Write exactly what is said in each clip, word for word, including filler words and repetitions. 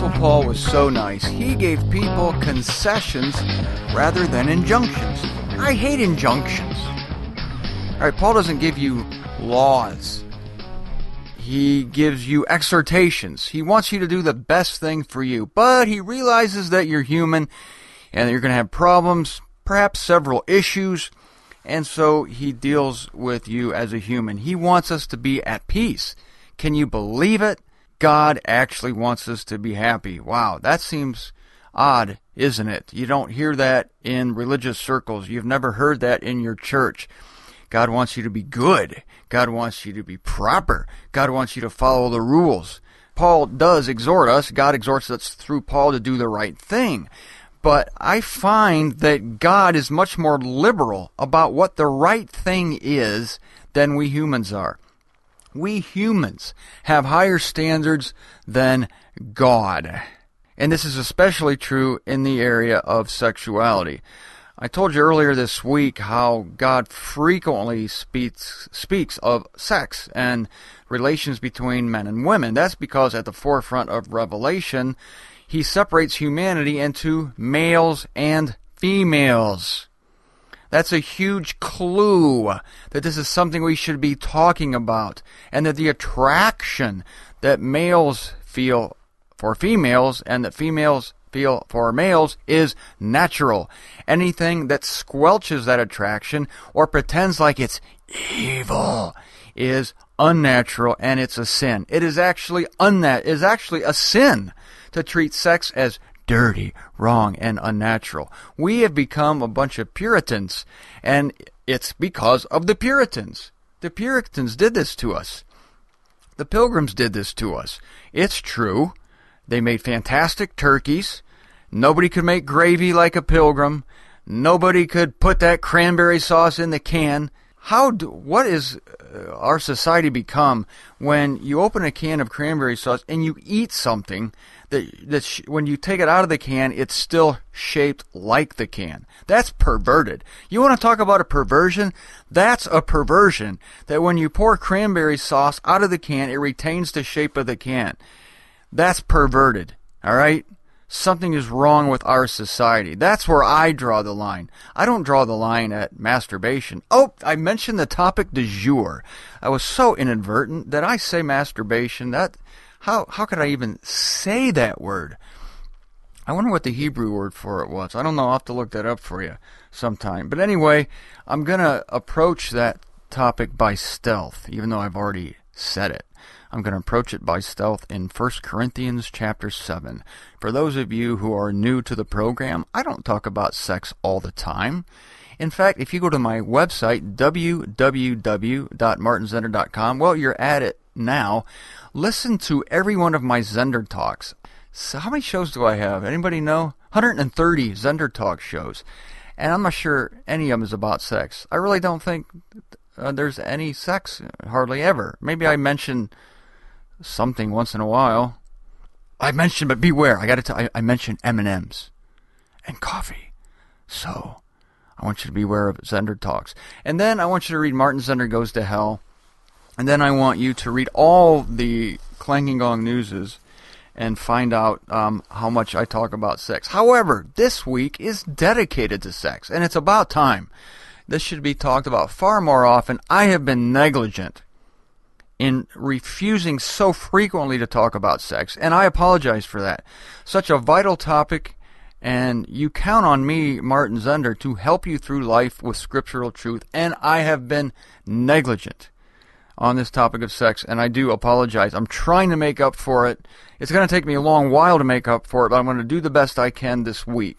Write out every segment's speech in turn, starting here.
Apostle Paul was so nice. He gave people concessions rather than injunctions. I hate injunctions. All right, Paul doesn't give you laws. He gives you exhortations. He wants you to do the best thing for you. But he realizes that you're human and that you're going to have problems, perhaps several issues. And so he deals with you as a human. He wants us to be at peace. Can you believe it? God actually wants us to be happy. Wow, that seems odd, isn't it? You don't hear that in religious circles. You've never heard that in your church. God wants you to be good. God wants you to be proper. God wants you to follow the rules. Paul does exhort us. God exhorts us through Paul to do the right thing. But I find that God is much more liberal about what the right thing is than we humans are. We humans have higher standards than God. And this is especially true in the area of sexuality. I told you earlier this week how God frequently speaks speaks of sex and relations between men and women. That's because at the forefront of Revelation, he separates humanity into males and females. That's a huge clue that this is something we should be talking about, and that the attraction that males feel for females and that females feel for males is natural. Anything that squelches that attraction or pretends like it's evil is unnatural, and it's a sin. It is actually unnat- it is actually a sin to treat sex as dirty, wrong, and unnatural. We have become a bunch of Puritans, and it's because of the Puritans. The Puritans did this to us. The Pilgrims did this to us. It's true. They made fantastic turkeys. Nobody could make gravy like a Pilgrim. Nobody could put that cranberry sauce in the can. How do, what is uh, our society become when you open a can of cranberry sauce and you eat something that, that sh- when you take it out of the can, it's still shaped like the can? That's perverted. You want to talk about a perversion? That's a perversion. That when you pour cranberry sauce out of the can, it retains the shape of the can. That's perverted, all right? Something is wrong with our society. That's where I draw the line. I don't draw the line at masturbation. Oh, I mentioned the topic du jour. I was so inadvertent that I say masturbation. That how how could I even say that word? I wonder what the Hebrew word for it was. I don't know. I'll have to look that up for you sometime. But anyway, I'm going to approach that topic by stealth, even though I've already said it. I'm going to approach it by stealth in First Corinthians chapter seven. For those of you who are new to the program, I don't talk about sex all the time. In fact, if you go to my website, w w w dot martin zender dot com, well, you're at it now. Listen to every one of my Zender Talks. So how many shows do I have? Anybody know? one hundred thirty Zender Talk shows. And I'm not sure any of them is about sex. I really don't think uh, there's any sex, hardly ever. Maybe I mention something once in a while. I mentioned, but beware, I got to tell I, I mentioned M and M's and coffee. So I want you to beware of Zender Talks. And then I want you to read Martin Zender Goes to Hell. And then I want you to read all the Clanking Gong Newses and find out um, how much I talk about sex. However, this week is dedicated to sex, and it's about time. This should be talked about far more often. I have been negligent in refusing so frequently to talk about sex, and I apologize for that. Such a vital topic, and you count on me, Martin Zender, to help you through life with scriptural truth, and I have been negligent on this topic of sex, and I do apologize. I'm trying to make up for it. It's going to take me a long while to make up for it, but I'm going to do the best I can this week.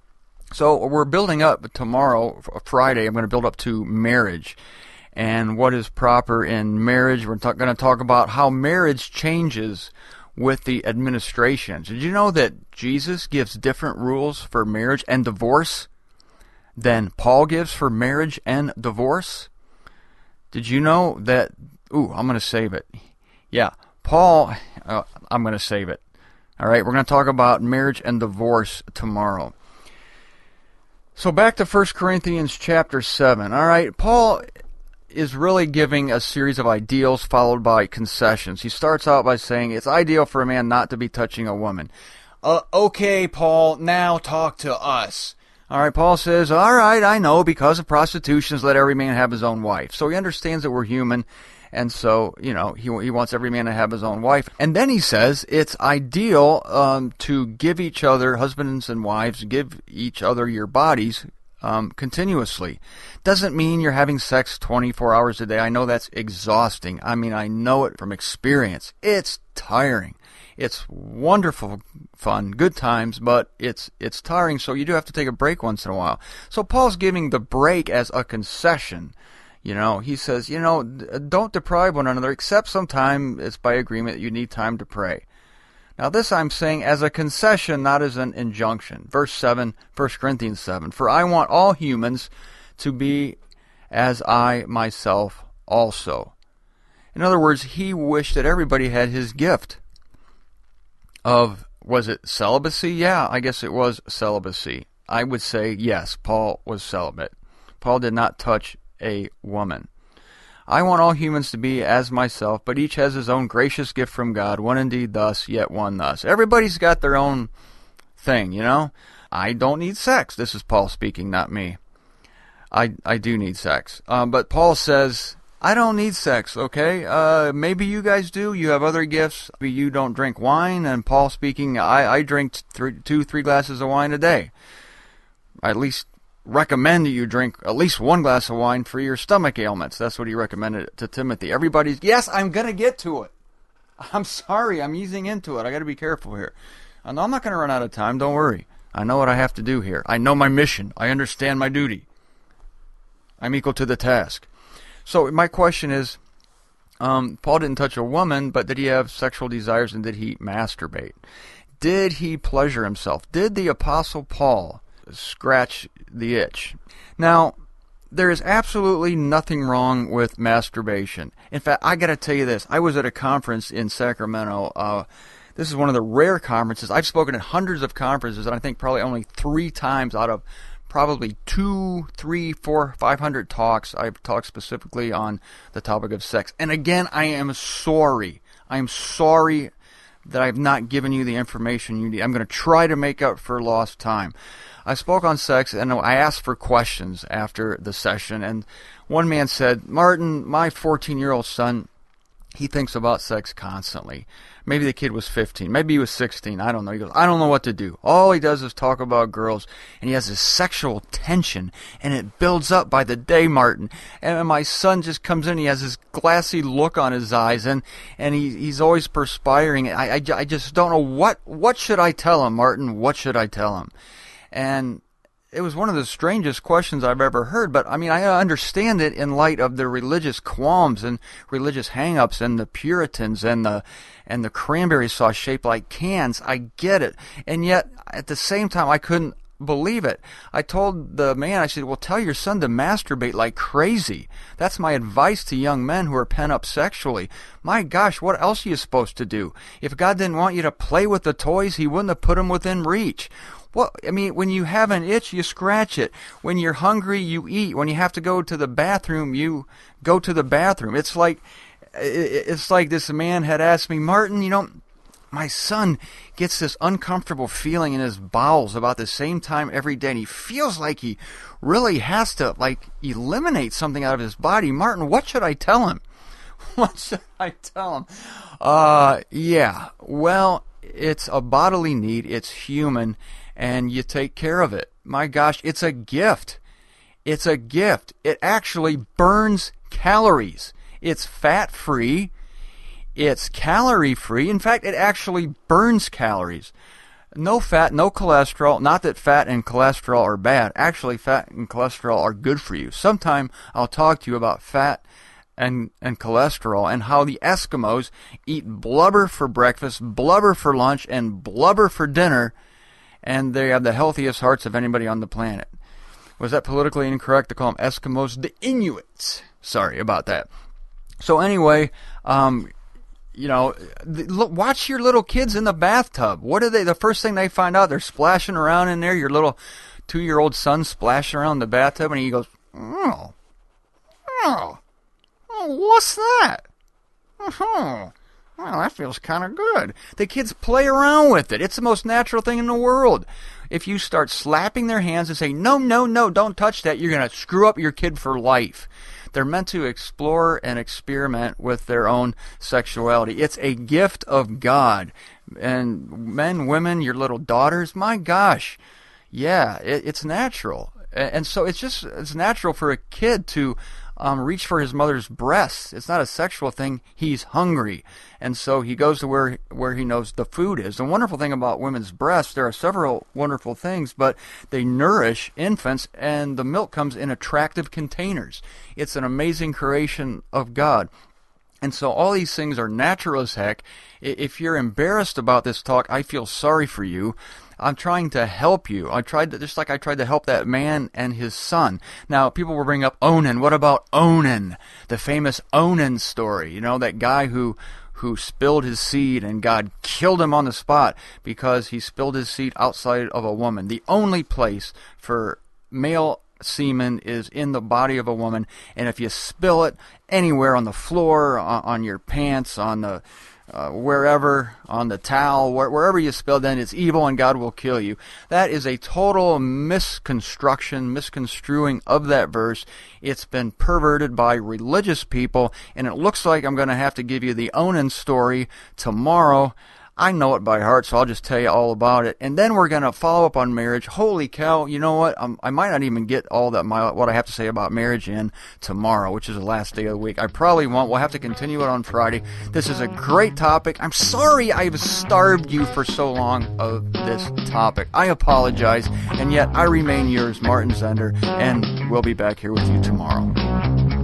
So we're building up tomorrow, Friday, I'm going to build up to marriage and what is proper in marriage. We're t- going to talk about how marriage changes with the administration. Did you know that Jesus gives different rules for marriage and divorce than Paul gives for marriage and divorce? Did you know that? Ooh, I'm going to save it. Yeah, Paul, uh, I'm going to save it. All right, we're going to talk about marriage and divorce tomorrow. So back to First Corinthians chapter seven. All right, Paul is really giving a series of ideals followed by concessions. He starts out by saying it's ideal for a man not to be touching a woman. Uh, okay, Paul, now talk to us. All right, Paul says, all right, I know, because of prostitution, let every man have his own wife. So he understands that we're human, and so, you know, he he wants every man to have his own wife. And then he says it's ideal um, to give each other, husbands and wives, give each other your bodies um, continuously. Doesn't mean you're having sex twenty-four hours a day. I know that's exhausting. I mean, I know it from experience. It's tiring. It's wonderful fun, good times, but it's it's tiring, so you do have to take a break once in a while. So Paul's giving the break as a concession. You know, he says, you know, don't deprive one another, except sometime it's by agreement that you need time to pray. Now this I'm saying as a concession, not as an injunction. Verse seven, First Corinthians seven, for I want all humans to be as I myself also. In other words, he wished that everybody had his gift of, was it celibacy? Yeah, I guess it was celibacy. I would say yes, Paul was celibate. Paul did not touch a woman. I want all humans to be as myself, but each has his own gracious gift from God, one indeed thus, yet one thus. Everybody's got their own thing, you know? I don't need sex. This is Paul speaking, not me. I, I do need sex. Um, but Paul says, I don't need sex, okay? Uh, maybe you guys do. You have other gifts. Maybe you don't drink wine. And Paul speaking, I, I drink three, two, three glasses of wine a day. I at least recommend that you drink at least one glass of wine for your stomach ailments. That's what he recommended to Timothy. Everybody's, yes, I'm going to get to it. I'm sorry, I'm easing into it. I got to be careful here. And I'm not going to run out of time, don't worry. I know what I have to do here. I know my mission. I understand my duty. I'm equal to the task. So my question is, um, Paul didn't touch a woman, but did he have sexual desires and did he masturbate? Did he pleasure himself? Did the Apostle Paul scratch the itch? Now, there is absolutely nothing wrong with masturbation. In fact, I got to tell you this. I was at a conference in Sacramento. Uh, this is one of the rare conferences. I've spoken at hundreds of conferences, and I think probably only three times out of probably two, three, four, five hundred talks, I've talked specifically on the topic of sex. And again, I am sorry. I am sorry that I've not given you the information you need. I'm going to try to make up for lost time. I spoke on sex, and I asked for questions after the session, and one man said, Martin, my fourteen-year-old son, he thinks about sex constantly. Maybe the kid was fifteen. Maybe he was sixteen. I don't know. He goes, I don't know what to do. All he does is talk about girls, and he has this sexual tension, and it builds up by the day, Martin. And my son just comes in. He has this glassy look on his eyes, and, and he, he's always perspiring. I, I, I just don't know. What, what should I tell him, Martin? What should I tell him? And it was one of the strangest questions I've ever heard, but I mean, I understand it in light of the religious qualms and religious hang-ups and the Puritans and the and the cranberry sauce shaped like cans. I get it. And yet, at the same time, I couldn't believe it. I told the man, I said, well, tell your son to masturbate like crazy. That's my advice to young men who are pent up sexually. My gosh, what else are you supposed to do? If God didn't want you to play with the toys, he wouldn't have put them within reach. Well, I mean, when you have an itch, you scratch it. When you're hungry, you eat. When you have to go to the bathroom, you go to the bathroom. It's like, it's like this man had asked me, Martin, you know, my son gets this uncomfortable feeling in his bowels about the same time every day, and he feels like he really has to, like, eliminate something out of his body. Martin, what should I tell him? What should I tell him? Uh, yeah, well, it's a bodily need. It's human. And you take care of it. My gosh, it's a gift. It's a gift. It actually burns calories. It's fat-free. It's calorie-free. In fact, it actually burns calories. No fat, no cholesterol. Not that fat and cholesterol are bad. Actually, fat and cholesterol are good for you. Sometime I'll talk to you about fat and, and cholesterol and how the Eskimos eat blubber for breakfast, blubber for lunch, and blubber for dinner. And they have the healthiest hearts of anybody on the planet. Was that politically incorrect to call them Eskimos? The Inuits. Sorry about that. So anyway, um, you know, the, look, watch your little kids in the bathtub. What are they? The first thing they find out, they're splashing around in there. Your little two-year-old son splashing around in the bathtub, and he goes, oh, oh. Oh, what's that? Oh, well, that feels kind of good. The kids play around with it. It's the most natural thing in the world. If you start slapping their hands and say, no, no, no, don't touch that, you're going to screw up your kid for life. They're meant to explore and experiment with their own sexuality. It's a gift of God. And men, women, your little daughters, my gosh, yeah, it, it's natural. And so it's just, it's natural for a kid to um, reach for his mother's breasts. It's not a sexual thing. He's hungry. And so he goes to where where he knows the food is. The wonderful thing about women's breasts, there are several wonderful things, but they nourish infants, and the milk comes in attractive containers. It's an amazing creation of God. And so all these things are natural as heck. If you're embarrassed about this talk, I feel sorry for you. I'm trying to help you. I tried to, just like I tried to help that man and his son. Now, people will bring up Onan. What about Onan? The famous Onan story. You know, that guy who who spilled his seed and God killed him on the spot because he spilled his seed outside of a woman. The only place for male semen is in the body of a woman, and if you spill it anywhere on the floor, on, on your pants, on the uh, wherever, on the towel, where, wherever you spill, then it's evil and God will kill you. That is a total misconstruction, misconstruing of that verse. It's been perverted by religious people, and it looks like I'm going to have to give you the Onan story tomorrow. I know it by heart, so I'll just tell you all about it. And then we're going to follow up on marriage. Holy cow, you know what? Um, I might not even get all that my what I have to say about marriage in tomorrow, which is the last day of the week. I probably won't. We'll have to continue it on Friday. This is a great topic. I'm sorry I've starved you for so long of this topic. I apologize, and yet I remain yours, Martin Zender, and we'll be back here with you tomorrow.